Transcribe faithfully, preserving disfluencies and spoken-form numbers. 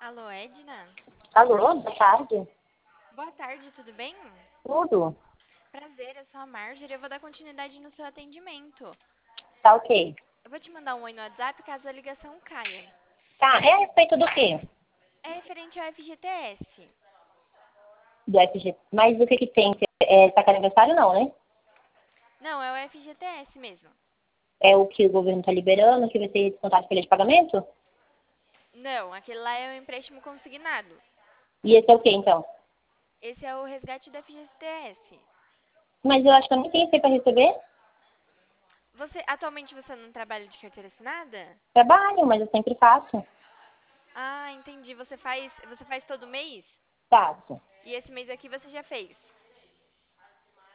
Alô, Edna? Alô, boa tarde. Boa tarde, tudo bem? Tudo? Prazer, eu sou a Marjorie, eu vou dar continuidade no seu atendimento. Tá ok. Eu vou te mandar um oi no WhatsApp caso a ligação caia. Tá, é a respeito do quê? É referente ao F G T S. Do F G. Mas o que que tem? É, tá com aniversário não, né? Não, é o F G T S mesmo. É o que o governo tá liberando, que vai ser descontado de folha de pagamento? Não, aquele lá é o empréstimo consignado. E esse é o quê, então? Esse é o resgate do F G T S. Mas eu acho que eu nem tenho isso aí pra receber. Você, atualmente você não trabalha de carteira assinada? Trabalho, mas eu sempre faço. Ah, entendi. Você faz, você faz todo mês? Faço. E esse mês aqui você já fez?